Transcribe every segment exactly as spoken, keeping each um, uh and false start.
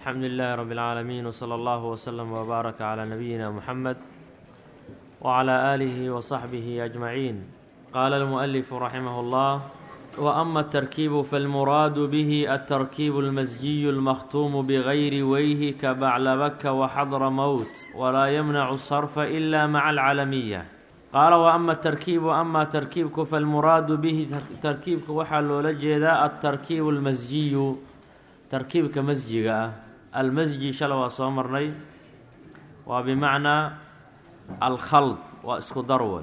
الحمد لله رب العالمين وصلى الله وسلم وبارك على نبينا محمد وعلى آله وصحبه أجمعين. قال المؤلف رحمه الله: وأما التركيب فالمراد به التركيب المزجي المختوم بغير ويه كبعلبك وحضر موت ولا يمنع الصرف إلا مع العلمية. قال: وأما التركيب أما تركيبك فالمراد به تركيبك وحل لجدا التركيب المزجي تركيبك مزجي المزجي شلوا صامرني وبمعنى الخلط واسكو درول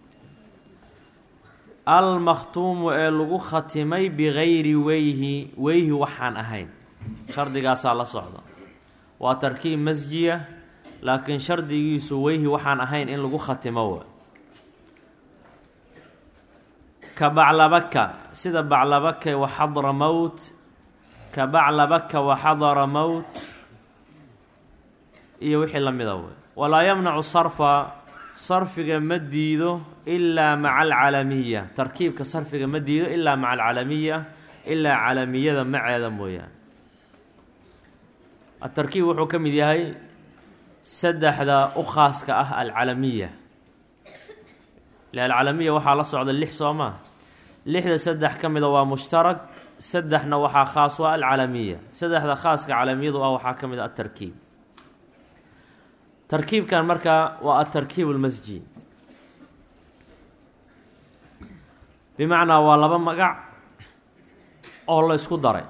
المختوم لغو ختمي بغير ويه ويه وحان أهين شردقاس على صعدة وتركيب مزجية لكن شردقيس ويه وحان أهين إن لغو ختموه كبعلبك سيدا بعلبك وحضر موت كبعلبك وحضر موت iyo wixii la mid ah wala yamnacu sarfa sarfiga madiido illa ma'a al-alamiyya tarkiibka sarfiga madiido illa ma'a al-alamiyya illa alamiyada maceeda mooyaan at-tarkiib wuxuu kamid yahay saddexda u khaaska ah al-alamiyya la al-alamiyya waxa la socda lix sooma lixda saddex kamid waa mushtarak saddexna waxa khaas waa al-alamiyya saddexda khaaska alamiyadu waxa kamid ah at-tarkiib تركيب كان مركا والتركيب المزجي بمعنى والله مقع الله يسكو داري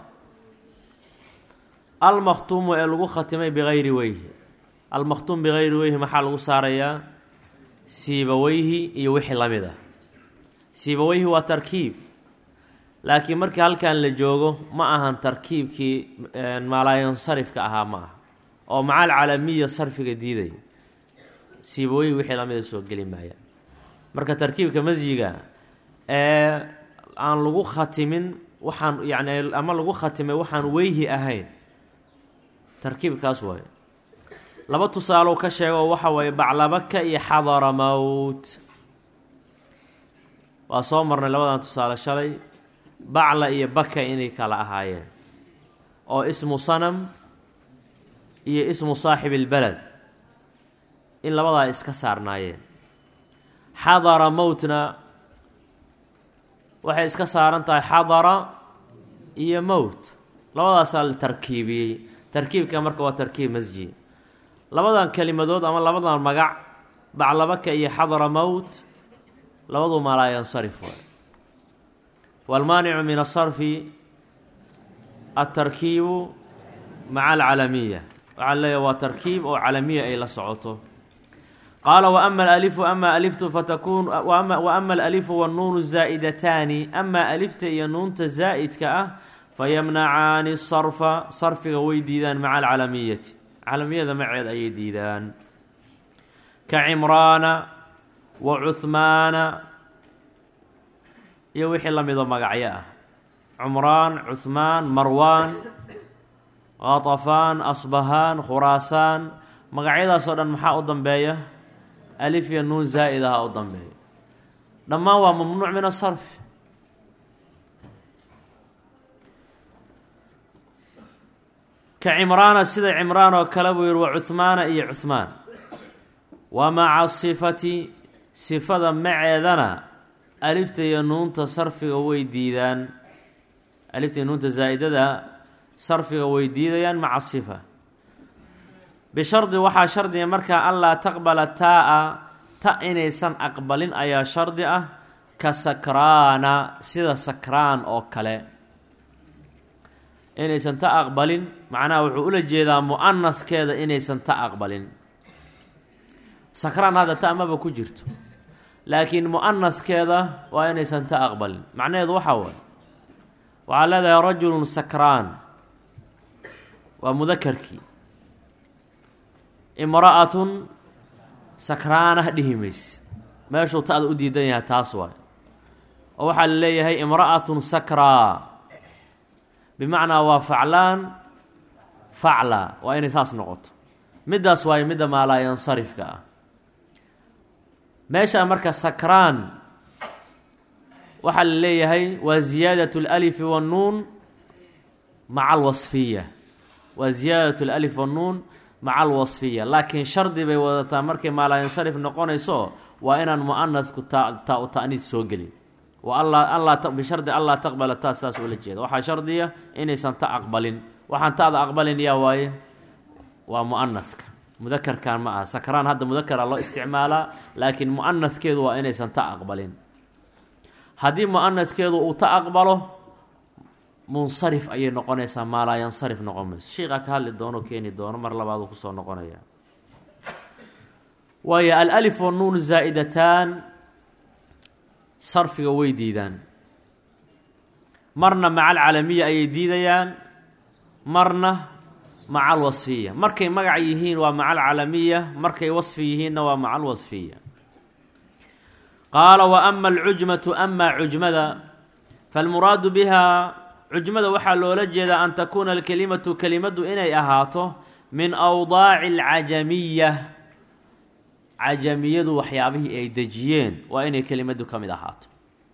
المختوم لغو ختمي بغير ويه المختوم بغير ويه محل صاريا سيبويه يوحي لمده سيبويه هو تركيب لكن مركا هل كان لجوجو ما أهان تركيب كي ما لا ينصرف كأها معه oo macal calamiya sarfiga diiday siibooyi wixii la mid soo gali maaya marka tarkiibka masjiga ee aan lagu khatimin waxaan yaani ama lagu khatimay waxaan weehi ahayn tarkiibkaas way laba tusaalo ka sheego waxa way baclabaka iyo xadara maut waa soo marnay labadan tusaale shalay bacla iyo baka inay kala ahaayeen oo ismu sanam iyo ismu saaxib albalad in labada iska saarnaayeen xadara mawtna waxay iska saaran tahay xadara iyo mawt labadaas la tarkiibiyay tarkiibka marka waa tarkiib masji labadan kalimadood ama labadan magac baclabaka iyo xadara mawt labadu ma la yansarif wal maani'u min as-sarfi at-tarkiib ma'a al-alamiyya وعليه وتركيب أو علمية أي لصعته. قال: وأما الألف أما ألفت فتكون وأما وأما الألف والنون الزائدتان أما ألفت يا نون تزائد كأه فيمنعان الصرف صرف ويديدان مع العلمية علمية مع أي ديدان كعمران وعثمان يوحي الله ميضا مقعياه عمران عثمان مروان غطفان أصبهان خراسان مقعيدا صدن محا أضنبايا ألف ينون زائدها أضنبايا لما هو ممنوع من الصرف كعمران سيد عمران وكلبوير وعثمان إي عثمان ومع الصفة صفة معيذنا ألف ينون تصرف ويديدان ألف ينون تزائدها صرفه ويديديان مع الصفة بشرط وحا شرط مركا ألا تقبل تاء تاء إنيسان أقبلين أيا شرط كسكران سيدا سكران أو كلا إنيسان تاء أقبلين معناه وحول جيدا مؤنث كذا إنيسان تاء أقبلين سكران هذا تاء ما بكجرت لكن مؤنث كذا وإنيسان تاء أقبلين معناه يضوحوا وعلى ذا رجل سكران ومذكرك امرأة سكرانة دهمس ما شو تأذ أديدنها تاسوا وحل لي هي امرأة سكرى بمعنى وفعلان فعلا وين تاس نقط مدى سواي مدى ما لا ينصرف كا ماشي أمرك سكران وحل لي هي وزيادة الألف والنون مع الوصفية waa ziyaadatu alif wannuun maca alwasfiya laakiin shardi bay wadataa markay maalaayansarif noqonayso waa inaan mu'anasku taa u ta'niid soo gelin wa alla alla bishardi allaa taqbala taa saas ula jeeda waxaa shardiya inaysan ta aqbalin waxaan taada aqbalin yaa waaye waa mu'anaska mudakarkan ma aha sakraan hadda mudakara loo isticmaalaa laakiin mu'anaskeedu waa inaysan ta aqbalin haddii mu'anaskeedu uu ta aqbalo munsarif ayay noqonaysaa maalaa yansarif noqon mayso sheekhaa ka hadli doono keeni doono mar labaadu kusoo noqonaya waayo alأlif wannuun zaa'idataan sarfiga way diidaan marna maca alcalamiya ayay diidayaan marna maca alwasfiya markay magac yihiin waa maca alcalamiya markay wasfi yihiinna waa maca alwasfiya qaala wa ama alcujmatu amaa cujmada falmuraadu bihaa cujmada waxaa loola jeedaa an takuuna alkelimatu kelimadu inay ahaato min awdaaci alcajamiya cajamiyadu waxyaabihii ay dejiyeen waa inay kelimadu ka mid ahaato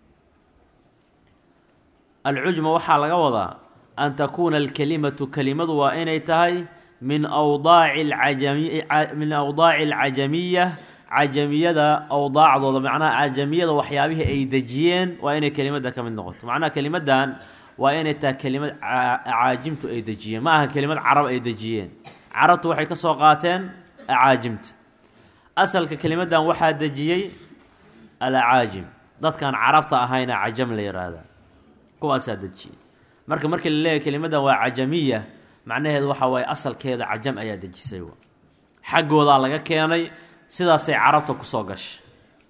alcujma waxaa laga wadaa an takuuna alkelimatu kelimadu waa inay tahay min awdaaci alcajami min awdaaci alcajamiya cajamiyada awdaacdooda macnaha cajamiyada waxyaabihii ay dejiyeen waa inay kelimada ka mid noqoto macnaha kelimadan waa inay tahay kelimad acaajimtu ay dejiyeen ma aha kelimad carab ay dejiyeen carabtu waxay ka soo qaateen acaajimta asalka kelimadan waxaa dejiyey alacaajim dadkaan carabta ahayna cajam la yihahdaa kuwaasaa dejiyey marka markii la leeyahay kelimadan waa cajamiya macnaheedu waxaa waaye asalkeeda cajam ayaa dejisay xaggoodaa laga keenay sidaasay carabta kusoo gashay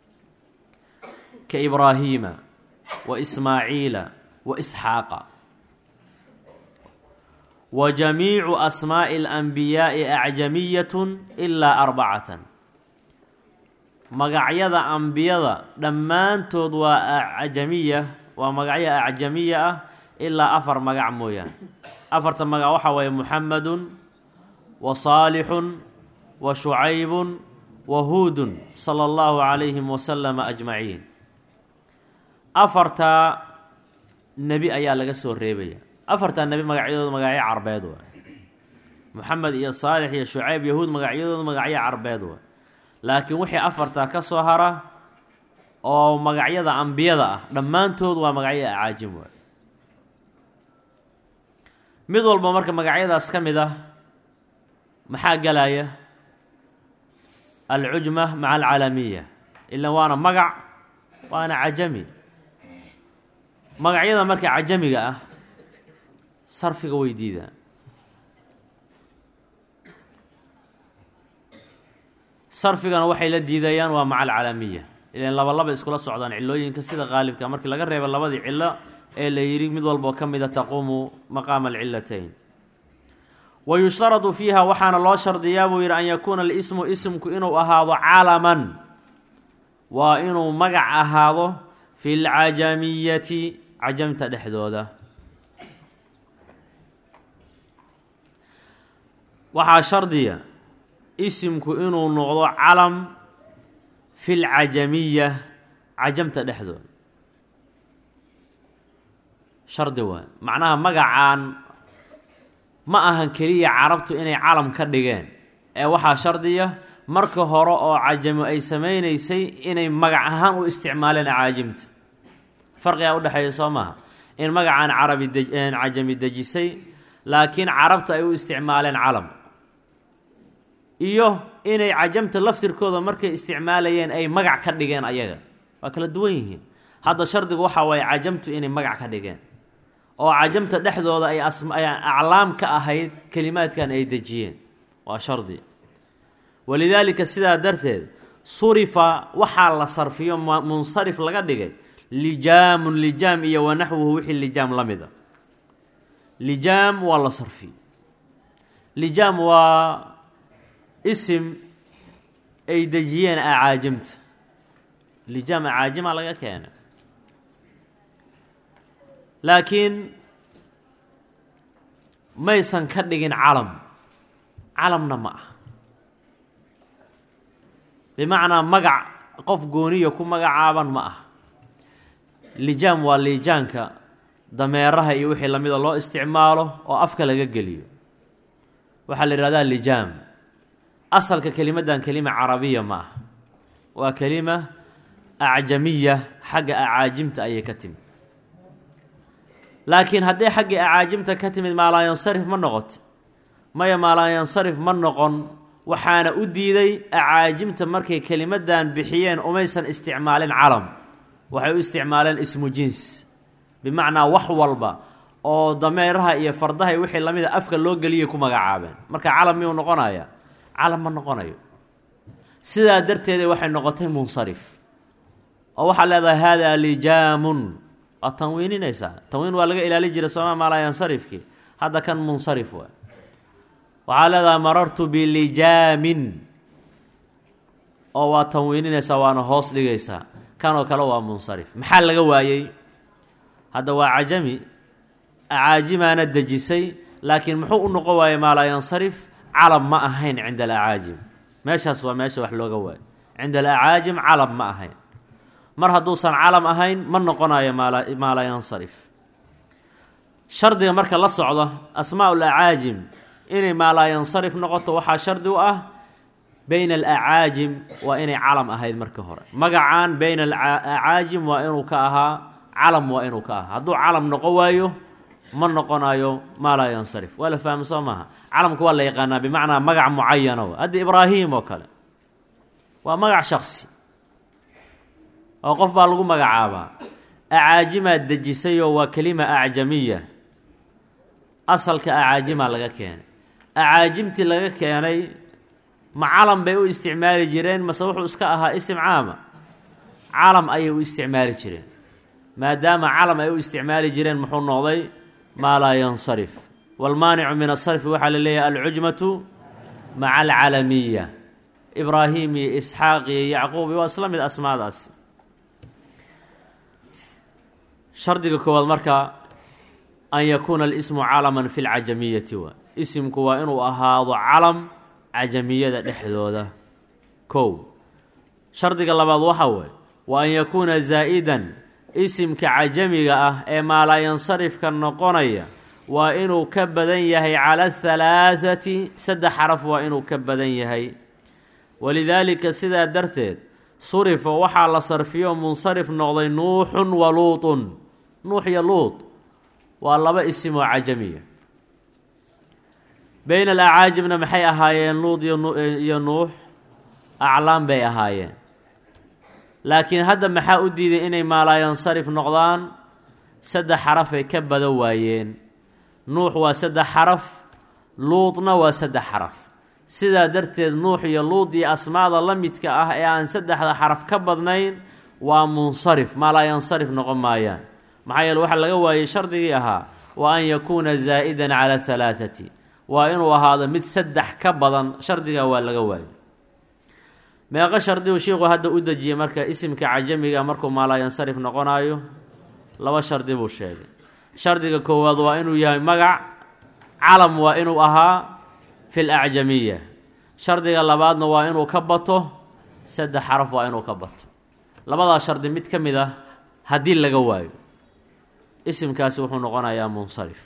ka ibraahiima wa ismaaciila wa isxaaqa wa jamiicu asmaa'i alanbiyaa'i acjamiyatun ilaa arbacatan magacyada ambiyada dhammaantood waa acjamiya waa magacyo acjamiya ah ilaa afar magac mooyaan afarta magac waxaa waaye muxamedun wa saalixun wa shucaybun wa huudun sala allahu calayhim wasalama ajmaciin afartaa nebi ayaa laga soo reebaya afartaa nebi magacyadooda magacyo carbeed waa muxamed iyo saalix iyo shucayb yahuud magacyadooda magacyo carbeed waa laakiin wixii afartaa ka soo hara oo magacyada ambiyada ah dhammaantood waa magacyo acaajim waay mid walba marka magacyadaas ka mid ah maxaa galaya alcujma maca alcalamiya ilan waana magac waana cajami magacyada marka cajamiga ah sarfiga way diidaan sarfigana waxay la diidayaan waa maca alcalamiya ilan laba laba iskula socdaan cilooyinka sida qaalibka markii laga reebo labadii cilo ee la yidhi mid walboo ka mida taquumu maqaama alcilatayn wa yushtaradu fiiha waxaana loo shardiyaa buu yidhi an yakuuna alismu ismku inuu ahaado calaman waa inuu magac ahaado fi lcajamiyati cajamta dhexdooda waxaa shardiya isimku inuu noqdo calam fi lcajamiya cajamta dhexdooda shardi waay macnaha magacaan ma ahan keliya carabtu inay calam ka dhigeen ee waxaa shardiya marka hore oo cajamo ay samaynaysay inay magac ahaan u isticmaaleen acaajimta farqigaa udhexeeya soo maaha in magacaan carabi cajami dejisay laakiin carabta ay u isticmaaleen calam iyo inay cajamta laftirkooda markay isticmaalayeen ay magac ka dhigeen ayaga waa kala duwan yihiin hadda shardigu waxaa waaye cajamtu inay magac ka dhigeen oo cajamta dhexdooda ay aclaam ka ahayd kelimaadkan ay dejiyeen waa shardi walidaalika sidaa darteed surifa waxaa la sarfiyo munsarif laga dhigay lijaamun lijaam iyo wanaxwuhu wixii lijaam la mid a lijaam waa la sarfi lijaam waa isim ay dejiyeen acaajimta lijaam acaajima laga keenay laakiin maysan ka dhigin calam calamna ma ah bimacnaa magac qof gooniya ku magacaaban ma ah lijaam waa liijaanka dameeraha iyo wixii lamida loo isticmaalo oo afka laga geliyo waxaa la yidhahdaa lijaam. asalka kelimaddan kelima carabiya ma aha, waa kelima acjamiya, xagga acaajimta ayay ka timid. laakiin hadday xaggii acaajimta ka timid maalaayansarif ma noqoto? maya, maalaayansarif ma noqon. waxaana u diiday acaajimta markay kelimaddan bixiyeen umaysan isticmaalin calam, waxay u isticmaaleen ismu jins, bimacnaa wax walba oo dameeraha iyo fardaha iyo wixii lamida afka loo geliyay ku magacaabeen. marka calam miyuu noqonaya? calam ma noqonayo. sidaa darteeda waxay noqotay munsarif, oo waxaa leedahay haadaa lijaamun, waa tanwiininaysaa. tanwiin waa laga ilaali jiray sooma maalaayansarifkii, hadda kan munsarif waa. waxaa leedahay marartu bilijaamin, oo waa tanwiininaysaa waana hoos dhigaysaa. kanoo kale waa munsarif. maxaa laga waayey? hadda waa cajami, acaajimaana dejisay, laakiin muxuu u noqon waayey maalaayansarif? calam ma ahayn cinda alacaajim. meeshaas waa meesha wax looga waayo. cinda alacaajim calam ma ahayn. mar hadduusan calam ahayn ma noqonayo maalaayansarif. shardiga marka la socdo asmaa alacaajim inay maalaayansarif noqoto waxaa shardi u ah bayna alacaajim waa inay calam ahayd marka hore. magacaan bayna alacaajim waa inuu ka ahaa calam, waa inuu ka ahaa. hadduu calam noqon waayo ma noqonayo maalaayansarif. waa la fahmi soo maaha? calamka waa la yaqaanaa, bimacnaa magac mucayano. hadda ibraahim oo kale waa magac shaksi oo qof baa lagu magacaabaa. acaajimaad dejisayoo waa kelima acjamiya, asalka acaajimaa laga keenay. acaajimtii laga keenay ma calam bay u isticmaali jireen mase wuxuu iska ahaa isim caama? calam ayay u isticmaali jireen. maadaama calam ay u isticmaali jireen muxuu noqday maa laa yansarif. waalmaanicu min asarfi waxaa la leeyahay alcujmatu maca alcalamiya. ibraahim iyo isxaaq iyo yacquub waa isla mid asmaadaasi. shardiga koowaad marka an yakuuna alismu calaman fi lcajamiyati waa isimku waa inuu ahaado calam cajamiyada dhexdooda. kow. shardiga labaad waxaa waye wa an yakuuna zaa'idan, isimka cajamiga ah ee maalaayansarifka noqonaya waa inuu ka badan yahay cala halaathati, saddex xaraf waa inuu ka badan yahay. walidaalika sidaa darteed surifa waxaa la sarfiyo munsarif noqday nuuxun wa luutun. nuux iyo luut waa laba isim oo cajamiya. bayna alacaajimna maxay ahaayeen? luut iyo nuux aclaam bay ahaayeen. laakiin hadda maxaa u diiday inay maalaayansarif noqdaan? saddex xarafay ka badan waayeen. nuux waa saddex xaraf, luutna waa saddex xaraf. sidaa darteed nuux iyo luut iyo asmaada la midka ah ee aan saddexda xaraf ka badnayn waa munsarif, maalaayansarif noqon maayaan. maxaa yeele waxaa laga waayey shardigii ahaa wa an yakuuna zaa'idan cala halaathati, waa inuu ahaado mid saddex ka badan. shardigaa waa laga waayey. meeqo shardigu shiiku hadda u dejiyey marka isimka cajamiga markuu maalaayansarif noqonayo? laba shardi buu sheegay. shardiga koowaad waa inuu yahay magac, calam waa inuu ahaa fi lacjamiya. shardiga labaadna waa inuu ka bato saddex xaraf, waa inuu ka bato. labadaas shardi mid ka mid ah haddii laga waayo isimkaasi wuxuu noqonayaa munsarif.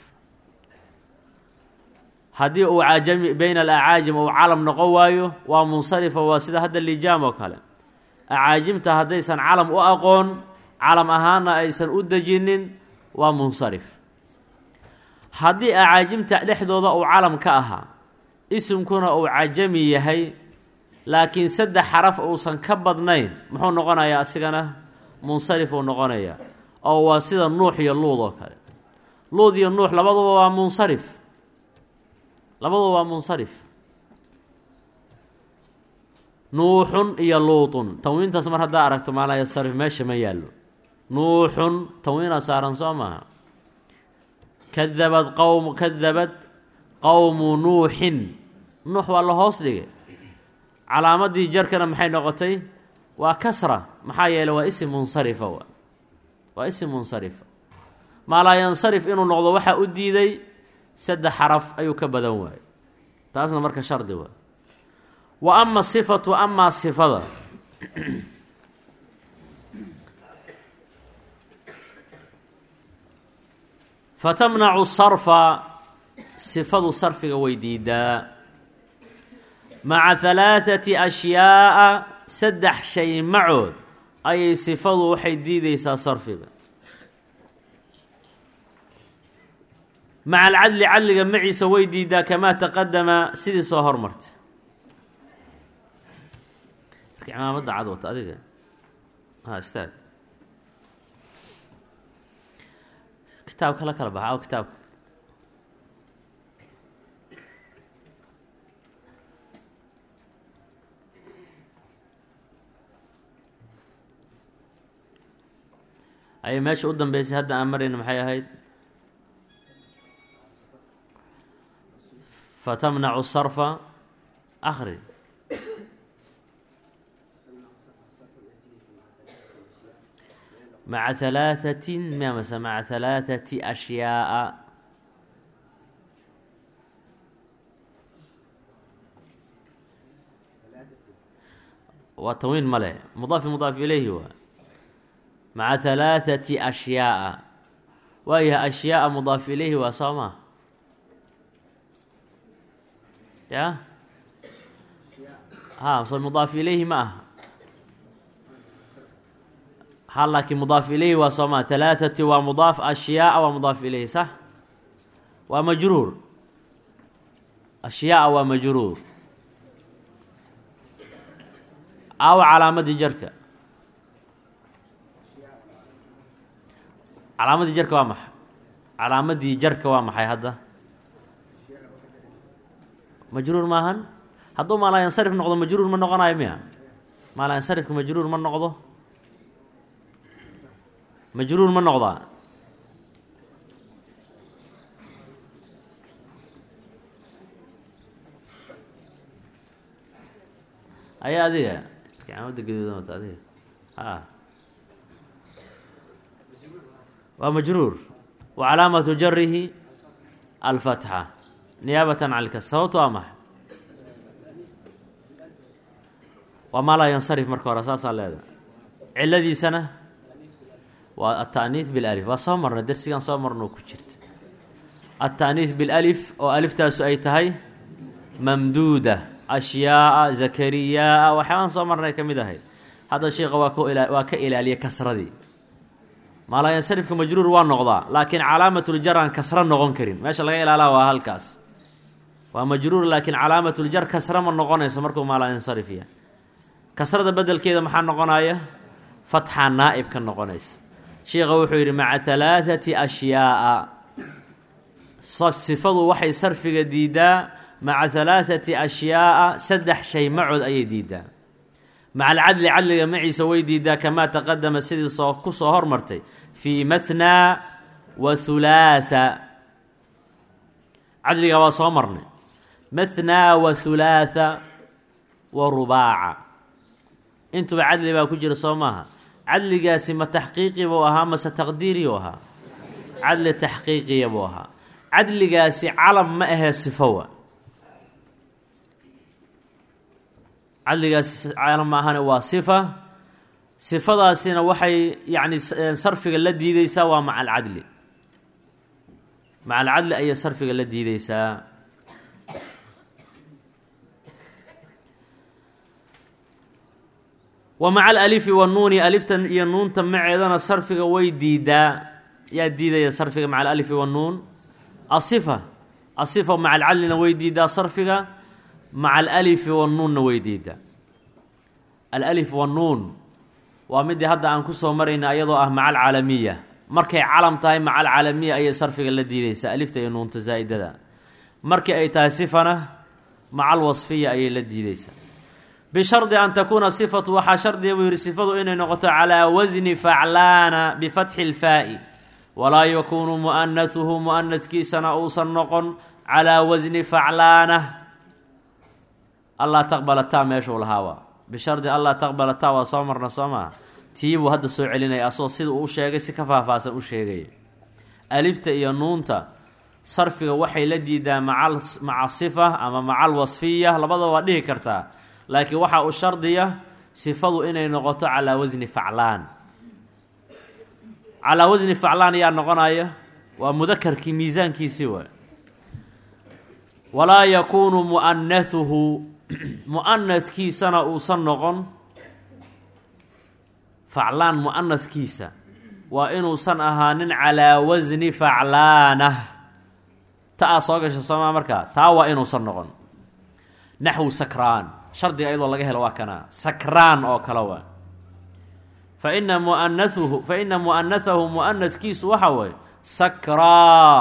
haddii uu cajami bayna alacaajim uu calam noqon waayo waa munsarifa. waa sida hadda lijaam oo kale. acaajimta haddaysan calam u aqoon, calam ahaanna aysan u dejinin, waa munsarif. haddii acaajimta dhexdooda uu calam ka ahaa, isimkuna uu cajami yahay, laakiin saddex xaraf uusan ka badnayn, muxuu noqonayaa? asigana munsarif uu noqonayaa. oo waa sida nuux iyo luud oo kale. luud iyo nuux labaduba waa munsarif, labaduba waa munsarif. nuuxun iyo luutun, tanwiintaas mar haddaa aragto maalaayansarif meesha ma yaallo. nuuxun tanwiinaa saaran soo maaha. kadabad qowm kadabad qowmu nuuxin, nuux waa la hoos dhigay. calaamadii jarkana maxay noqotay? waa kasra. maxaa yeeley waa isim munsarifa. wa waa isim munsarifa. maalaayansarif inuu noqdo waxaa u diiday saddex xaraf ayuu ka badan waayey. taasna marka shardi waa. wa ama sifatu, amaa sifada fatamnacu sarfa, sifadu sarfiga way diidaa. maca halaathati ashyaa'a saddex shay macood ayay sifadu waxay diideysaa sarfiga. maca alcadli cadliga maciisa way diidaa kamaa taqadama sidii soo hormarta. marka cimaamadda cad wata adiga ha istaag kitaabka la kala baxa aw kitaabka ay meesha u dambeysay hadda aan marayna maxay ahayd fatamnacu sarfa akhri maca halaahatin ma mase maca halaathati ashyaa'a waa tanwiin ma leh mudaaf mudaaf ilayhi waa maca halaathati ashyaa'a waayahay ashyaa'a mudaaf ilayhi waa soo maa ya ha so mudaaf ilayhi ma aha ha laakiin mudaaf ilayhi waa soo maa halaathati waa mudaaf ashyaa'a waa mudaaf ilayhi sax waa majruur ashyaa'a waa majruur aw calaamadii jarka calaamadii jarka waa maxay calaamadii jarka waa maxay hadda majruur maahan hadduu maalaa yansarif noqdo majruur ma noqonayo miya maalaa yansarifka majruur ma noqdo majruur ma noqdaa ayaa adiga cimaamadda gaduudan wata adiga ha waa majruur wa calaamatu jarihi alfatxa niyaabatan can ilkas sababto waa maxay waa maa laa yansarif marka hore saasaa leedahay ciladiisana waa ata'niis bilalif waa soo marna dersigan soo marnoo ku jirta ata'niis bilalif oo aliftaasu ay tahay mamduuda ashyaa'a zakariyaa waxyaaban soo marnay ka mid ahayd hadda sheekha waa ka waa ka ilaaliya kasradii maalaa yansarifka majruur waa noqdaa laakiin calaamatul-jar aan kasra noqon karin meesha laga ilaalaa waa halkaas waa majruur laakiin calaamatul-jar kasra ma noqonayso markuu maalaa yansarif yahay kasrada bedelkeeda maxaa noqonaya fatxa naa'ib ka noqonaysa sheekha wuxuu yidhi maca halaathati ashyaa'a sifadu waxay sarfiga diidaa maca halaathati ashyaa'a saddex shay macood ayay diidaa maca alcadli cadliga maciisa way diidaa kamaa taqadama sidii soo ku soo hormartay fii mathnaa wa hulaatha cadliga waa soo marnay mathnaa wa hulaatha wa rubaaca intuba cadli baa ku jira soo maaha cadligaasi ma taxqiiqi buu ahaa mase taqdiiri buu ahaa cadli taxqiiqiya buu ahaa cadligaasi calam ma ahee sifowa cadligaasi calam ma ahane waa sifa sifadaasina waxay yacni sarfiga la diideysaa waa maca alcadli maca alcadli ayay sarfiga la diideysaa wa maca alalifi wannuuni aliftan iyo nuunta maceedana sarfiga way diidaa yaa diidaya sarfiga maca alalifi wannuun asifa asifa maca alcadlina way diidaa sarfiga maca alalifi wannuunna way diidaa alalif wannuun waa midii hadda aan ku soo marayna ayadoo ah maca alcaalamiya markay calam tahay maca alcaalamiya ayay sarfiga la diideysaa alifta iyo nuunta zaa'idada markii ay tahay sifana maca alwasfiya ayay la diideysaa bishardi an takuuna sifatu waxaa shardiga buu yidhi sifadu inay noqoto calaa wasni faclaana bifatxi ilfaa'i walaa yakuunu mu'anahuhu mu'anadkiisana uusan noqon calaa wasni faclaana allah taqbala taa meeshuu lahaawaa bishardi allah taqbala taa waa soo marna soo maa tiibuu hadda soo celinaya asagoo sida uu sheegay si ka faahfaahsan u sheegaya alifta iyo nuunta sarfiga waxay la diidaa maca maca sifa ama maca alwasfiya labada waa dhihi kartaa laakiin waxaa u shardiya sifadu inay noqoto calaa wasni faclaan calaa wasni faclaan yaa noqonaya waa mudakarkii miisaankiisii waay walaa yakuunu mu'anahuhu mu'anadkiisana uusan noqon faclaan mu'anadkiisa waa inuusan ahaanin calaa wasni faclaanah ta-aa soo gasha soomaa markaa taa waa inuusan noqon naxwu sakraan shardiga iyadoo laga helo waa kanaa sakraan oo kale waa fa ina mu'anahuhu fa ina mu'anahahu mu'anadkiisu waxa waye sakraa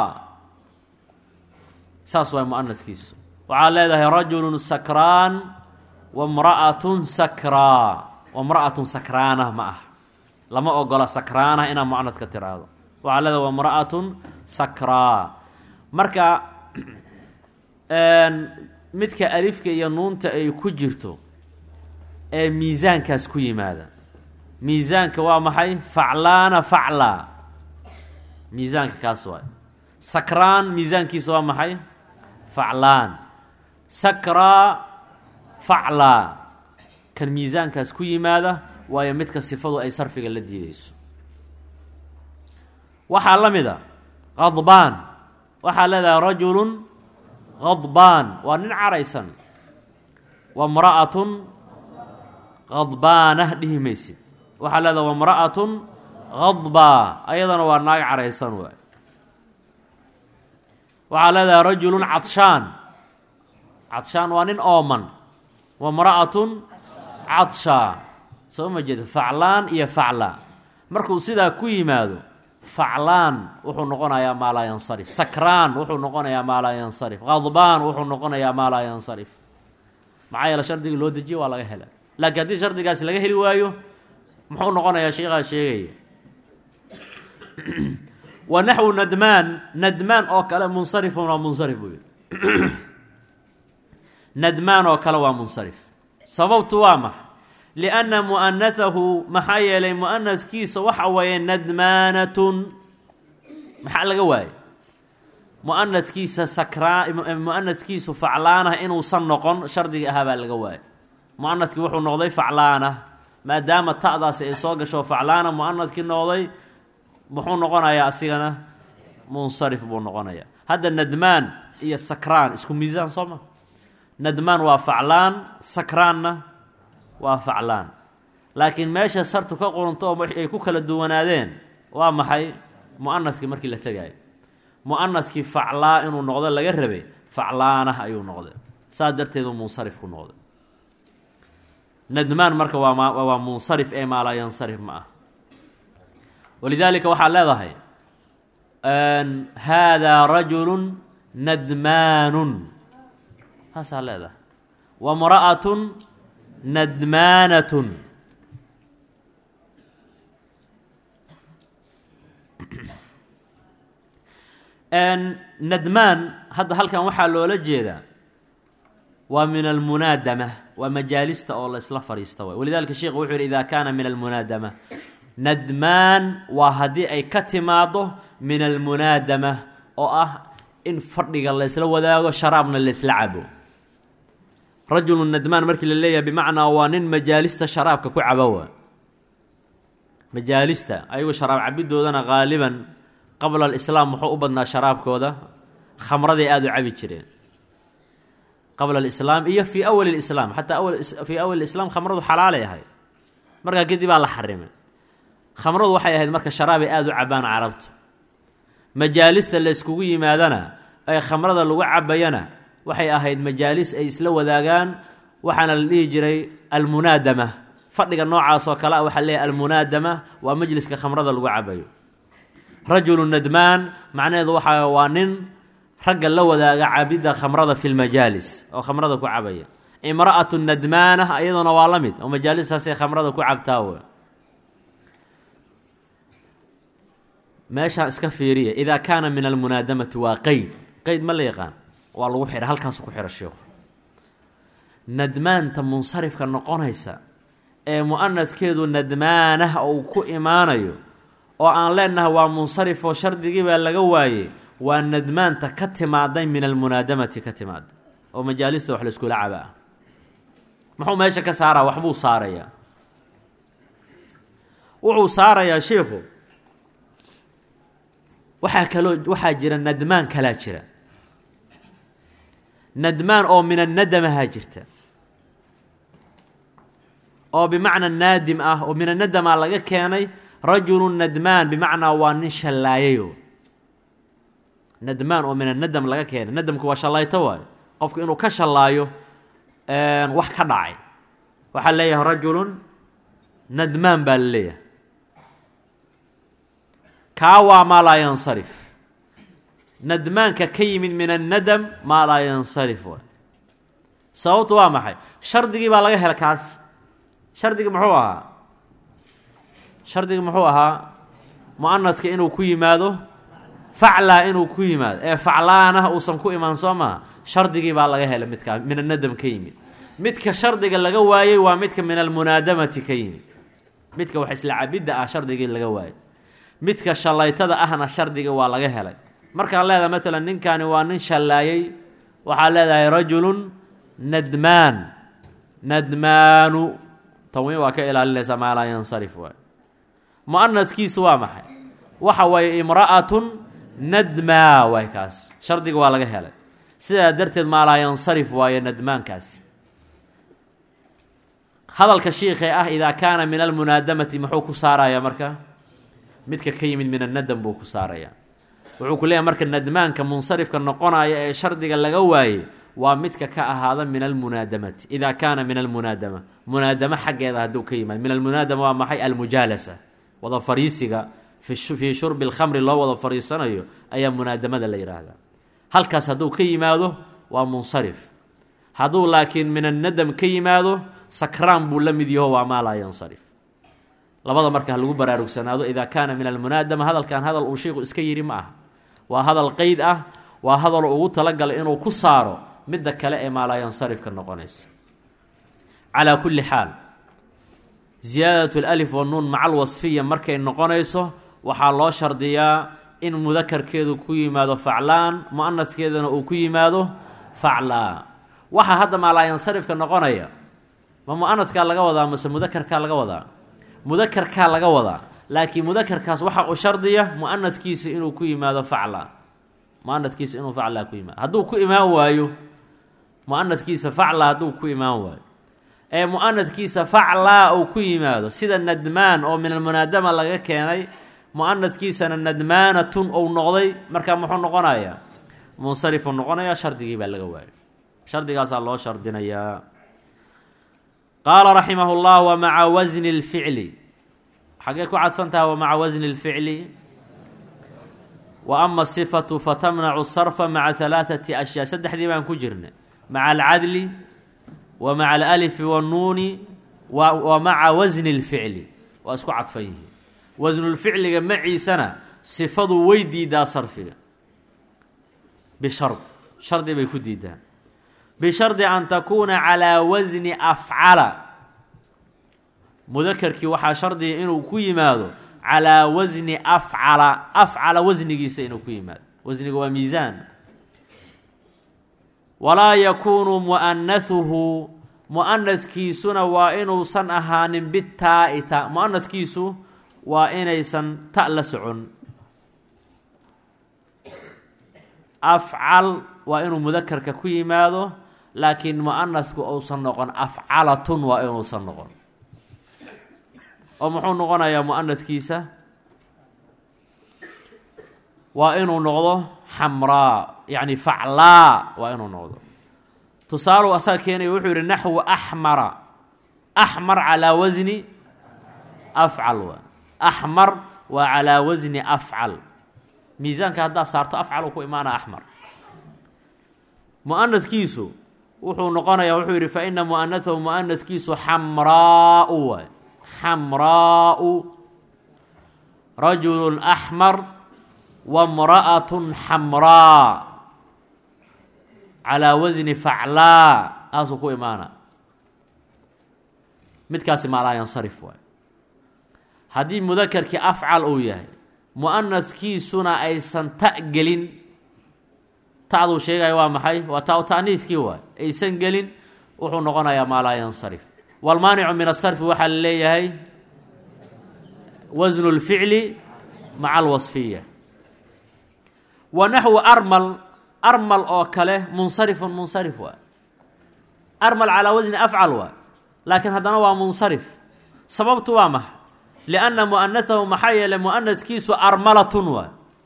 saas waay mu'anadkiisu waxaa leedahay rajulun sakraan wamra'atun sakraa wamra'atun sakraanah ma ah lama ogola sakraanah inaad mu'anad ka tiraahdo waxaa leedahay wamra'atun sakraa marka midka alifka iyo nuunta ay ku jirto ee miisaankaas ku yimaada miisaanka waa maxay faclaana faclaa miisaanka kaas waay sakraan miisaankiisa waa maxay faclaan sakraa faclaa kan miisaankaas ku yimaada waayo midka sifadu ay sarfiga la diidayso waxaa la mid a qadbaan waxaa leedahay rajulun qadbaan waa nin caraysan wamra'atun qadbaanah dhihi maysid waxaa leedahay wamra'atun qadbaa ayadana waa naag caraysan waay waxaa leedahay rajulun cadshaan cadshaan waa nin ooman wamra'atun cadshaa soo ma jeeda faclaan iyo faclaa markuu sidaa ku yimaado faclaan wuxuu noqonayaa maa laa yansarif sakraan wuxuu noqonayaa maa laa yansarif qadbaan wuxuu noqonayaa maa laa yansarif maxaa yeele shardigii loo dejiye waa laga hela laakiin haddii shardigaas laga heli waayo muxuu noqonayaa sheekhaa sheegaya wa naxwu nadmaan nadmaan oo kale munsarifun waa munsarif buu yihi nadmaan oo kale waa munsarif sababtu waa maxa lianna mu'anahahu maxaa yeelay mu'anadkiisa waxa weeye nadmaanatun maxaa laga waayey mu'anadkiisa sakraa mu'anadkiisu faclaanah inuusan noqon shardiga ahaa baa laga waayey mu'anadkii wuxuu noqday faclaanah maadaama ta'daasi ay soo gasho faclaana mu'anadkii noqday muxuu noqonayaa asigana munsarif buu noqonayaa hadda nadmaan iyo sakraan isku miisaan soo ma nadmaan waa faclaan sakraanna waa faclaan laakiin meesha sartu ka qurunto oo ay ku kala duwanaadeen waa maxay mu'anadkii markii la tegaayo mu'anadkii faclaa inuu noqdo laga rabay faclaanah ayuu noqday saas darteedu munsarif ku noqday nadmaan marka waa waa munsarif ee maa laa yansarif ma ah walidaalika waxaa leedahay haadaa rajulun nadmaanun haasaa leedahay wamra'atun nadmaanatun nadmaan hadda halkan waxaa loola jeedaa waa min almunaadama waa majaalista oo la isla fadhiista waay walidaalika sheekhu wuxuu yihi idaa kaana min almunaadama nadmaan waa haddii ay ka timaado min almunaadama oo ah in fadhiga la ysla wadaago sharaabna la ysla cabo rajulu nadmaan markii la leeyahay bimacnaa waa nin majaalista sharaabka ku cabowa majaalista ayagu sharaab cabidoodana qaaliban qabla alislaam wuxuu u badnaa sharaabkooda khamraday aada u cabi jireen qabla alislaam iyo fii awali lislaam xataa awal fii awali lislaam khamradu xalaalay ahayd markaa kadib baa la xarimay khamradu waxay ahayd marka sharaabay aada u cabaan carabtu majaalista la yskugu yimaadana ee khamrada lagu cabayana waxay ahayd majaalis ay isla wadaagaan waxaana la dhihi jiray almunaadama fadhiga noocaas oo kale a waxaa leeyahay almunaadama waa majliska khamrada lagu cabayo rajulu nadmaan macnaheedu waxaa waa nin ragga la wadaaga cabidda khamrada fi lmajaalis oo khamrada ku cabaya imra'atu nadmaanah iyaduna waa la mid oo majaalistaasay khamrada ku cabtaa w meeshaan iska fiiriya idaa kaana min almunaadamati waa qeyd qeyd ma la yaqaan waa lagu xidha halkaasu ku xidha sheikhu nadmaanta munsarifka noqonaysa ee mu'anadkeedu nadmaanah uu ku imaanayo oo aan leenahay waa munsarif oo shardigii baa laga waayey waa nadmaanta ka timaaday min almunaadamati ka timaada oo majaalista wax la iskula cabaa muxuu meesha ka saaraa waxbuu saarayaa wuxuu saarayaa sheikhu waxaa kaloo waxaa jira nadmaan kalaa jira nadmaan oo min annadamahaa jirta oo bimacna naadim ah oo min annadama laga keenay rajulun nadmaan bimacnaa waa nin shallaayayo nadmaan oo min annadam laga keenay nadamku waa shallayto waayo qofku inuu ka shallaayo wax ka dhacay waxaa leeyahay rajulun nadmaan baa la leeyahay kaa waa maa laa yansarif nadmaanka ka yimid min annadam maa laa yansarif waay sababtu waa maxay shardigii baa laga hela kaas shardigii muxuu ahaa shardigii muxuu ahaa mu'anaska inuu ku yimaado faclaa inuu ku yimaado ee faclaana uusan ku imaan soo maha shardigii baa laga helay midkaa min annadam ka yimid midka shardiga laga waayey waa midka min almunaadamati ka yimid midka wax isla cabidda ah shardigii laga waayey midka shallaytada ahna shardiga waa laga helay markaan leedahay maalan ninkani waa nin shallaayey waxaa leedahay rajulun nadmaan nadmaanu tanwiin waa ka ilaalinaysaa maa laa yansarif waay mu'anaskiisu waa maxay waxa waaye imra'atun nadmaa waay kaas shardiga waa laga helay sidaa darteed maa laa yansarif waaye nadmaankaasi hadalka shiikhe ah idaa kaana min almunaadamati muxuu ku saarayaa marka midka ka yimid min annadam buu ku saarayaa wuxuu ku leeyahay marka nadmaanka munsarifka noqonaya ee shardiga laga waayey waa midka ka ahaada min almunaadamati idaa kaana min almunaadama munaadamo xaggeeda hadduu ka yimaad min almunaadama waa maxay almujaalasa wada fariisiga fii shurbi alkhamri loo wada fariisanayo ayaa munaadamada la yidhaahdaa halkaas hadduu ka yimaado waa munsarif hadduu laakiin min annadam ka yimaado sakraan buu la mid yaho waa maa laa yansarif labada marka ha lagu baraarugsanaado idaa kaana min almunaadama hadalkan hadal uu shiiku iska yidhi ma aha waa hadal qeyd ah waa hadal ugu talagalay inuu ku saaro midda kale ee maa laa yansarifka noqonaysa calaa kulli xaal ziyaadat alif wanuun maca alwasfiya markay noqonayso waxaa loo shardiyaa in mudakarkeedu ku yimaado faclaan mu'anaskeedana uu ku yimaado faclaa waxaa hadda maa laa yansarifka noqonaya ma mu'anaskaa laga wadaa mase mudakarkaa laga wadaa mudakarkaa laga wadaa laakiin mudakarkaas waxaa u shardiya mu'anaskiisa inuu ku yimaado faclaa mu'anaskiisa inuu faclaa ku yimaado hadduu ku imaan waayo mu'anaskiisa faclaa hadduu ku imaan waayo ee mu'anaskiisa faclaa uu ku yimaado sida nadmaan oo min almunaadama laga keenay mu'anaskiisana nadmaanatun ou noqday markaa muxuu noqonayaa munsarifuu noqonayaa shardigii baa laga waayay shardigaasaa loo shardinayaa qaala raximah اllah wamaca wasni اlficli xaggee ku cadfantaha wamaca wasni اlficli wa ama sifatu fatamnacu sarfa maca halaaثati ashyaa saddexdii baan ku jirna maca alcadli wa maca alalifi wanuuni wa maca wasni اlficli waa isku cadfan yihiin wasnulficliga maciisana sifadu way diidaa sarfiga bishard shardi bay ku diidaa bishardi an takuuna calaa wasni afcala mudakarkii waxaa shardiga inuu ku yimaado calaa wasni afcala afcala wasnigiisa inuu ku yimaado wasniga waa miisaan walaa yakuunu mu'anahuhu mu'anaskiisuna waa inuusan ahaanin bitaaita mu'anaskiisu waa inaysan ta la socon afcal waa inuu mudakarka ku yimaado laakiin mu'anasku uusan noqon afcalatun waa inuusan noqon oo muxuu noqonayaa mu'anaskiisa waa inuu noqdo xamraa yacni faclaa waa inuu noqdo tusaalu asaga keenaya wuxuu yidhi naxwu axmara axmar calaa wasni afcal waa axmar waa calaa wasni afcal miisaanka haddaad saarto afcal uu ku imaana axmar mu'anaskiisu wuxuu noqonayaa wuxuu yidhi faina mu'anahahu mu'anaskiisu xamraau waay xamraau rajulu axmar wamra'atun xamraa calaa wasni faclaa taasuu ku imaana midkaasi maalaa yansarif waay haddii mudakarkii afcal uu yahay mu'anaskiisuna aysan ta gelin ta'duu sheegaya waa maxay waa ta u ta'niiskii waay aysan gelin wuxuu noqonayaa maa laa yansarif waalmaanicu min asarfi waxaa la leeyahay wasnu اlficli maca alwasfiya wa naxwu armal armal oo kale munsarifun munsarif waay armal calaa wasni afcal waay لكن هذا نوع منصرف سببت وامه لأن مؤنثه محيّ لمؤنث كيسو أرملة و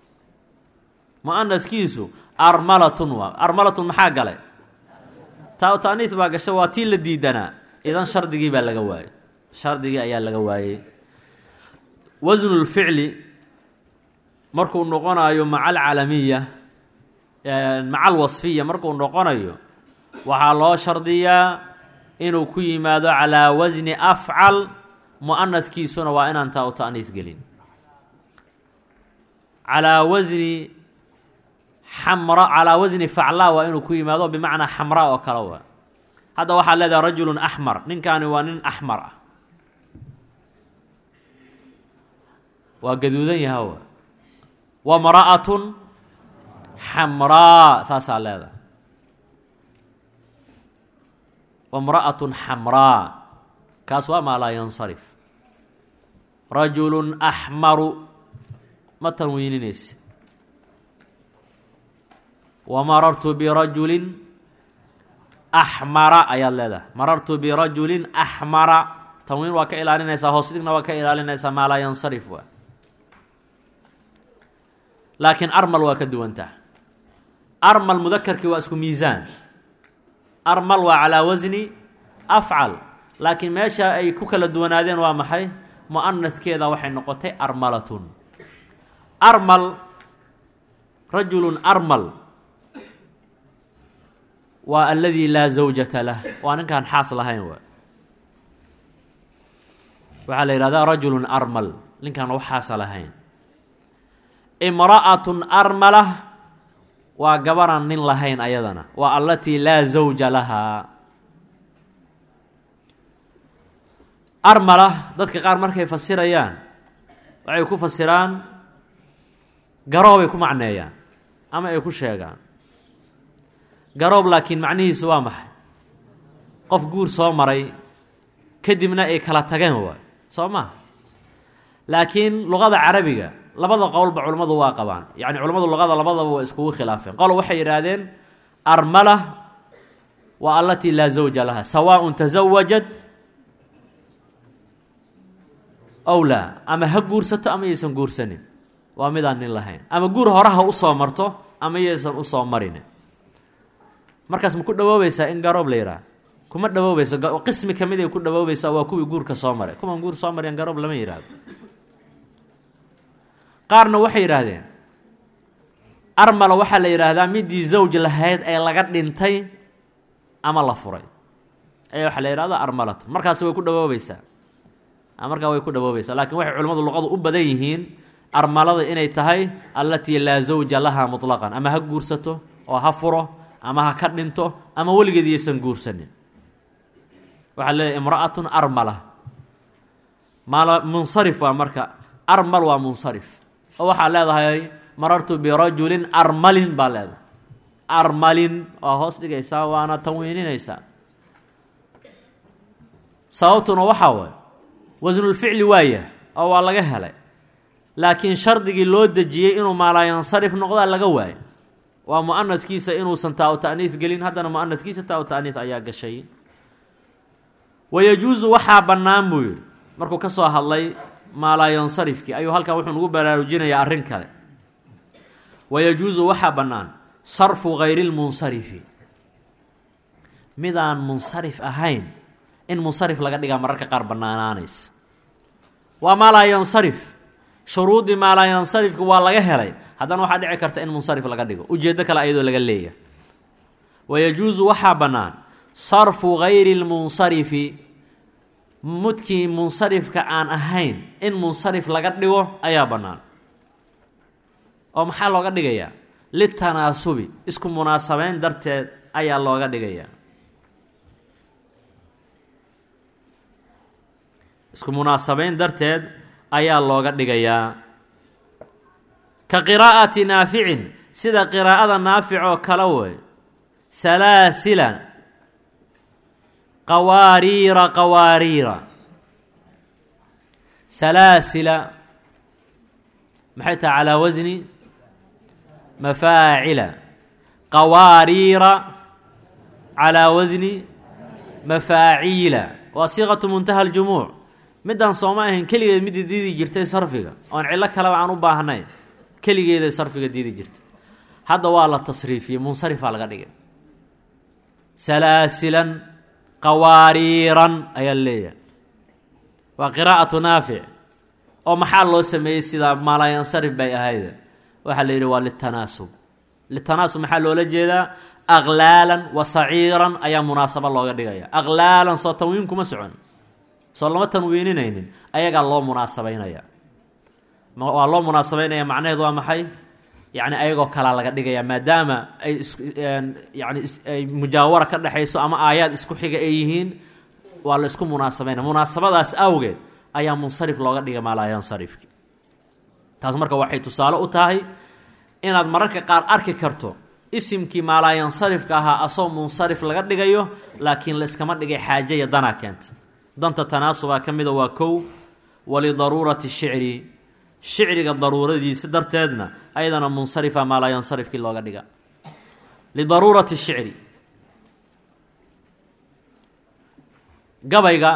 مؤنث كيسو أرملة و أرملة محا قلي تاو تانيث باقى شواتي لديدنا إذن شردقي بقى لقواي شردقي أيال لقواي وزن الفعل مركو النقونا أيو مع العالمية مع الوصفية مركو النقونا أيو وحالله شردية إنو كي ماذا على وزن أفعل مؤنث كيسونا وإن أنت أو تأنيث قلين على وزن حمراء على وزن فعلاء وإنو كي ماذا بمعنى حمراء وكروة هذا وحال لدى رجل أحمر نين كان وانين أحمر وقدودين هو ومرأة حمراء ساسا لذا وامرأة حمراء كاسوا ما لا ينصرف رجل أحمر ما تنوين نيس ومررت برجل أحمر أي الله مررت برجل أحمر تنوين وكإلى نيسا هوسلنا وكإلى نيسا ما لا ينصرف و. لكن أرمل وكدو انت أرمل مذكر كي اسكو ميزان أرمل وعلى وزن أفعل لكن ماشا أي كوكا لدوانادين وامحي مؤنث كذا وحي نقطي أرملة أرمل رجل أرمل والذي لا زوجة له وأنا كان حاصل هين وعلى هذا رجل أرمل لن كان وحاصل هين امرأة أرملة وقبرا من لهين أيضا والتي لا زوج لها أرملة ذاتك قار مركي يفسريان ويكون فسران قروب يكون معنيان أما يكون شيئان قروب لكن معنيه سوامح قف قور صومري كدمنا إيه كلا تغين هو صومه لكن لغة عربية لبضا قول بعلماء واقبان يعني علماء اللغة لبضا واسكوه خلافين قالوا وحي يرادين أرملة والتي لا زوج لها سواء تزوجت أو لا أما هقور ستو أما يسن قور سنين وامدان اللهين أما قور هورها أصوى مرتو أما يسن أصوى مرين مركز مكو دواويسا إن قروب ليرا كما دواويسا قسم كميدة يكو دواويسا وكو يقور كصومري كما نقور صومري إن قروب لما يراد قارنا وحي يراهدين أرمل وحا ليراهدا ميدي زوج لهيد أي لغد دينتي أما الله فري أي وحا ليراهدا أرملته مركز ويكو دواويسا مركز ويكو دواويسا لكن وحي علماء اللغة أبديهين أرملة إني تهي التي لا زوج لها مطلقا أما ها قورسته وها فره أما ها كدنته أما ولقد يسن قورسنين وحا لي امرأة أرملة ما منصرفة مركز أرمل ومنصرف وحا leedahay marartu birajulin armalin baa leedahay armalin oo hoos dhigaysa waana tanwiininaysa sababtuna waxa way wasnul ficli waaya oo waa laga helay laakiin shardigii loo dajiyay inuu maalayaan sarif noqdo laga waay waa muannadkiisa inuu santaa oo taaniif gelin hadana muannadkiisa taa oo taaniif ayaa gashay wayajuzu waxa banaan buu markuu ka soo hadlay ما لا ينصرف كي أيها هالك وحنا نقول براروجينا يا أرنكله ويجوز وحى بنان صرف غير المنصرف ميدان منصرف أهين إن منصرف لقد جاء مرة كقار بنانانيس وما لا ينصرف شروط ما لا ينصرف والله يهلي هذا واحد عكرت إن منصرف لقد جاء وجدك لا أيده لقى ليه ويجوز وحى بنان صرف غير المنصرف مدكي منصرف كأن أهين إن منصرف لقد ديوه أيا بنان أو محل لقد ديجيا للتناسبي اسكم مناسبين درت أيا لقد ديجيا اسكم مناسبين درت أيا لقد ديجيا كقراءة نافع سيدا قراءة نافع كلوي سلاسلا قوارير قوارير سلاسل محيتها على وزن مفاعل قوارير على وزن مفاعيل waa siiqatu muntaha aljumuuc midaan sooma ahayn keligeed mid diidi jirtay sarfiga oon cillo kaleba aan u baahnayn keligeeday sarfiga diidi jirtay hadda waa la tasriifiyey munsarifaa laga dhigay salaasilan qawaariiran ayaa leeyahay waa qiraa'atu naafic oo maxaa loo sameeyey sidaa maalaayansarif bay ahayd waxaa la yidhi waa litanaasub litanaasub maxaa loola jeedaa aqlaalan wa saciiran ayaa munaasabo looga dhigaya aqlaalan soo tanwiin kuma socon soo lama tanwiininaynin ayagaa loo munaasabeynaya waa loo munaasabeynaya macnaheedu waa maxay yacni ayagoo kalaa laga dhigaya maadaama ay is yani ay mujaawara ka dhexayso ama aayaad isku xiga ay yihiin waa la isku munaasabeynaya munaasabadaas awgeed ayaa munsarif looga dhiga maalaayansarifki taas marka waxay tusaale u tahay inaad mararka qaar arki karto isimkii maalaayansarifka ahaa asoo munsarif laga dhigayo laakiin la iskama dhigay xaaje iyo danaa keenta danta tanaasubaa ka mida waa kow walidaruurati shicri shicriga daruuradiisa darteedna ayadana munsarifa maalaayansarifkii looga dhiga lidaruurati shicri gabayga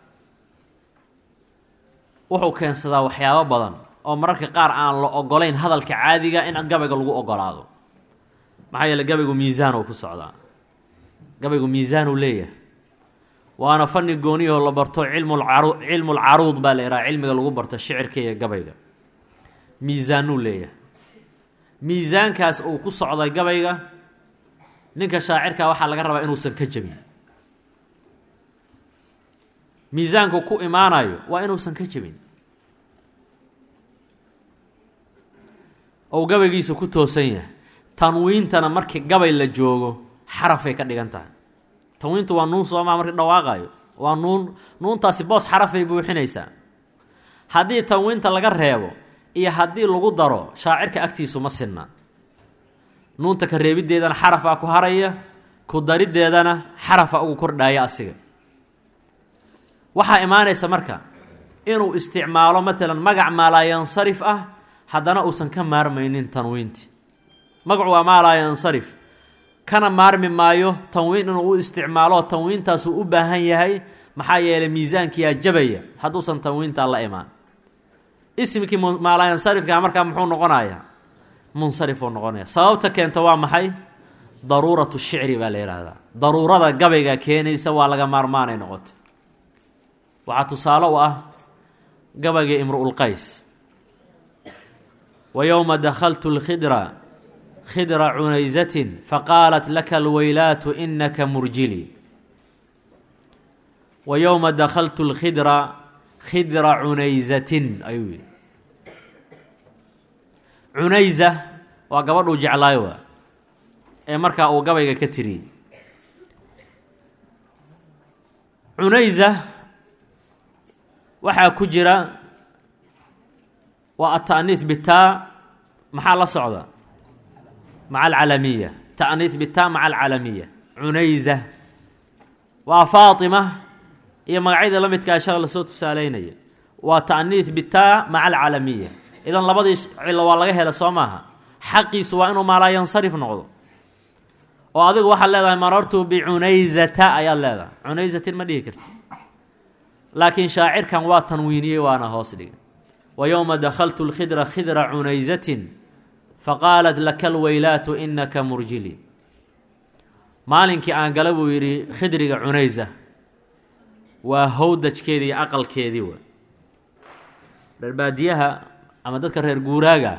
wuxuu keensadaa waxyaabo badan oo mararka qaar aan la ogolayn hadalka caadiga in gabayga lagu ogolaado maxaa yeele gabaygu miisaan uu ku socdaa gabaygu miisaan uu leeyahay waana fanni gooniyahoo la barto cilmulcaru cilmulcaruud baa la ihaha cilmiga lagu barto shicirka iyo gabayga miisaanuu leeyahay miisaankaas uu ku socday gabayga ninka shaacirka waxaa laga rabaa inuusan ka jebin miisaanku ku imaanayo waa inuusan ka jebin ou gabaygiisa ku toosan yahay tanwiintana markii gabay la joogo xarafay ka dhigan tahay tanwiintu waa nuun soomaa markii dhawaaqayo waa nuun nuuntaasi boos xarafay buuxinaysaa haddii tanwiinta laga reebo iyo haddii lagu daro shaacirka agtiisu ma sinna nuunta ka reebiddeedana xarafaa ku haraya ku dariddeedana xarafa ugu kordhaaya asiga waxaa imaanaysa marka inuu isticmaalo maalan magac maalaayansarif ah haddana uusan ka maarmaynin tanwiinti magacu waa maalaayansarif kana maarmi maayo tanwiin inuu u isticmaalo tanwiintaasuu u baahan yahay maxaa yeelay miisaankiyaa jabaya hadduusan tanwiintaa la imaan isimkii maalaayansarifka markaa muxuu noqonayaa munsarifuu noqonaya sababta keenta waa maxay daruuratu shicri baa la yidhaahdaa daruurada gabayga keenaysa waa laga maarmaanay noqoto waxaa tusaale u ah gabayga imru'ulqays wa yowma dakhaltu lkhidra khidra cunaysatin faqaalat laka alweylaatu inaka murjili wa yowma dakhaltu lkhidra khidra cunaysatin ayuu yidhi cunaysa waa gabadhuu jeclaayo waa ee markaa uu gabayga ka tiriyey cunaysa waxaa ku jira waa ata'niis bitaa maxaa la socda maca alcalamiya ta'niis bitaa maca alcalamiya cunaysa waa faatima iyo magacyada la midkaa shala lasoo tusaaleynaya waa ta'niis bitaa maca alcalamiya idan labadii cilo waa laga hela soo maaha xaqiisu waa inuu maalaayansarif noqdo oo adigu waxaad leedahay marartu bicunaysata ayaad leedahay cunaysatin ma dhihi karti laakiin shaacirkan waa tanwiiniyey waana hoos dhigay wa yowma dakhaltu lkhidra khidra cunaysatin faqaalat laka alweylaatu inaka murjili maalinkii aan gala buu yidhi khidriga cunaysa waa howdajkeedii iyo aqalkeedii wa reer baadiyaha ama dadka reer guuraaga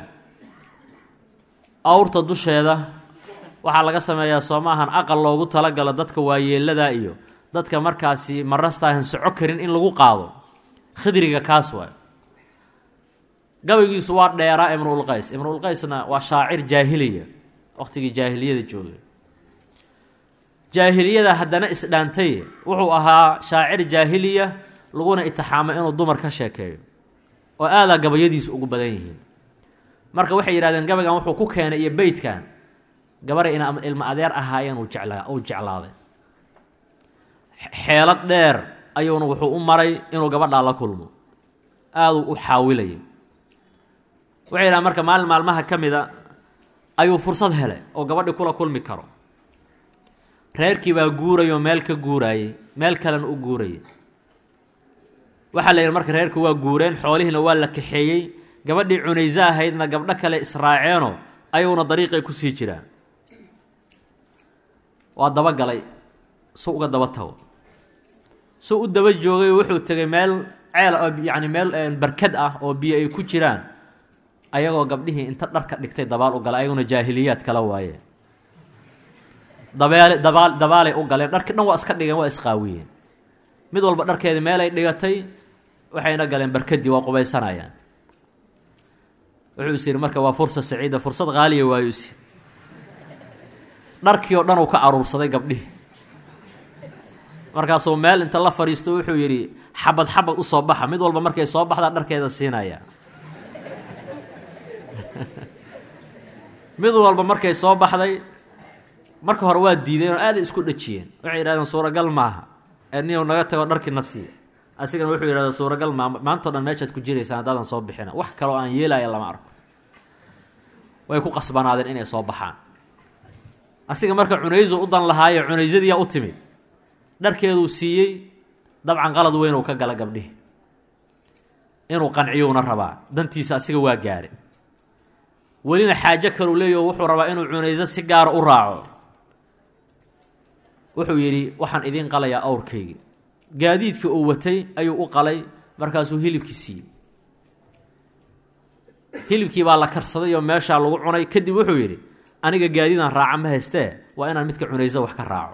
awrta dusheeda waxaa laga sameeyaa soo maahan aqal loogu talagalo dadka waayeelada iyo dadka markaasi marastaahan soco karin in lagu qaado khidriga kaas waay gabaygiisu waa dheeraa imruulqays imruulqaysna waa shaacir jaahiliya waqtigii jaahiliyada joogay jaahiliyada haddana isdhaantay wuxuu ahaa shaacir jaahiliya laguna itixaamay inuu dumar ka sheekeeyo oo aadaa gabayadiisu ugu badan yihiin marka waxay yidhahdeen gabaygan wuxuu ku keenay iyo beydkan gabaray ina ilmo adeer ahaayeen uu jeclaa uu jeclaaday xeelad dheer ayuuna wuxuu u maray inuu gabadhaa la kulmo aaduu u xaawilayay waxay yidhahdeen marka maalin maalmaha ka mida ayuu fursad helay oo gabadhii kula kulmi karo reerkii baa guurayoo meel ka guuraayey meel kalena u guurayay waxaa la yidhi marka reerka waa guureen xoolihiina waa la kaxeeyey gabadhii cunayso ahaydna gabdho kale israaceeno ayuuna dariiqay ku sii jiraan waa dabagalay su uga daba tago su u daba joogay wuxuu tegay meel ceel oo yacni meel barkad ah oo biyo ay ku jiraan ayagoo gabdhihii inta dharka dhigtay dabaal u galay ayaguna jaahiliyaad kala waaye dabaal dabaal dabaalay u galeen dharkii dhan waa iska dhigeen waa isqaawiyeen mid walba dharkeedii meel ay dhigatay waxayna galeen barkadii waa qubaysanayaan wuxuu is yidhi marka waa fursa saciida fursad qaaliya waayu is dharkii oo dhan uu ka aruursaday gabdhihii markaasuu meel inta la fadhiisto wuxuu yidhi xabad xabad u soo baxa mid walba markay soo baxdaa dharkeeda siinaya mid walba markay soo baxday marka hore waa diideen oo aaday isku dhajiyeen waxay yidhahdeen suuragal maaha ee niyow naga tago dharkiina siiya asigana wuxuu yidhahdaa suuragal maa maantao dhan meeshaad ku jiraysaan haddaadan soo bixina wax kaloo aan yeelaya lama arko way ku qasbanaadeen inay soo baxaan asiga marka cunayso u dan lahaaye cunaysadiiyaa u timid dharkeeduu siiyey dabcan qalad weyn uu ka gala gabdhihi inuu qanciyuuna rabaa dantiisa asiga waa gaare welina xaajo kaluu leeyaho wuxuu rabaa inuu cunayso si gaara u raaco wuxuu yidhi waxaan idiin qalayaa awrkaygii gaadiidkii uu watay ayuu u qalay markaasuu hilibkii siiyey hilibkii baa la karsaday oo meeshaa lagu cunay kadib wuxuu yidhi aniga gaadiidaan raaca ma haystee waa inaan midka cunayso wax ka raaco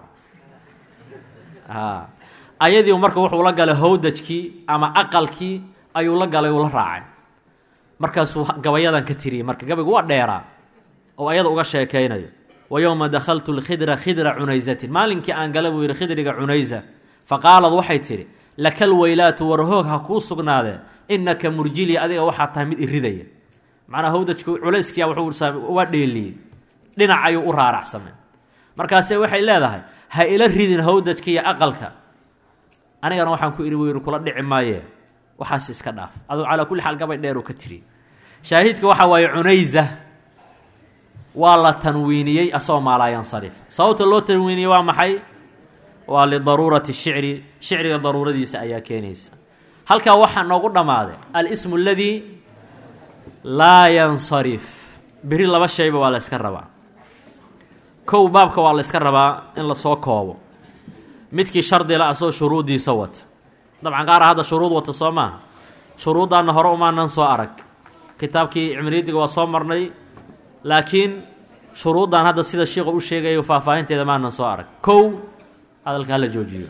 ayadii marka wuxuu la galay hawdajkii ama aqalkii ayuu la galay uu la raacay markaasuu gabayadan ka tiriyey marka gabaygu waa dheeraa oo ayada uga sheekaynayo wa yowma dakhaltu lkhidra khidra cunaysatin maalinkii aan gala buu yidhi khidriga cunaysa faqaalad waxay tidhi lakal weylaatu warhoog ha kuu sugnaadee innaka murjili adiga waxaa tahay mid iridaya macnaa hawdajku culayskiia wuxuu waa dheeliyey dhinac ayuu u raaracsamay markaase waxay leedahay ha ila ridin hawdajka iyo aqalka anigana waxaan ku idhi weynu kula dhici maayee waxaas iska dhaaf aduu calaa kulli xaal gabay dheer uu ka tiri shaahidka waxaa waaye cunaysa waa la tanwiiniyey asagoo maalaa yansarif sababta loo tanwiiniyey waa maxay waa lidaruurati shicri shicriga daruuradiisa ayaa keenaysa halkaa waxaa noogu dhammaaday alismu aladii laa yansarif beri laba shayba waa la yska rabaa kow baabka waa la yska rabaa in lasoo koobo midkii shardila asagoo shuruuddiisa wata dabcan qaara hadda shuruud wata soo maaha shuruuddaanna hore umaanan soo arag kitaabkii cimriidiga waa soo marnay laakiin shuruuddan hadda sida sheikhu u sheegayo faahfaahinteeda maanan soo arag kow hadalka hala joojiyo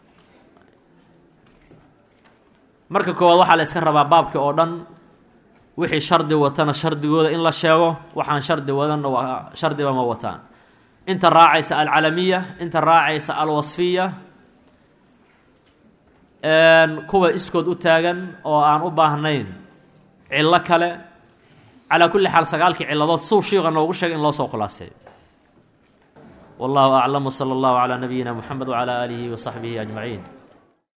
marka koowaad waxaa la yska rabaa baabkii oo dhan wixii shardi watana shardigooda in la sheego waxaan shardi wadanna waa shardiba ma wataan inta raacaysa alcalamiya inta raacaysa alwasfiya kuwa iskood u taagan oo aan u baahnayn cillo kale calaa kulli xaal sagaalkii ciladood suu shiiqa noogu sheegay in loo soo khulaaseeyo wallahu aclam wsala allahu calaa nabiyina moxamed wacalaa aalihi wa saxbihi ajmaciin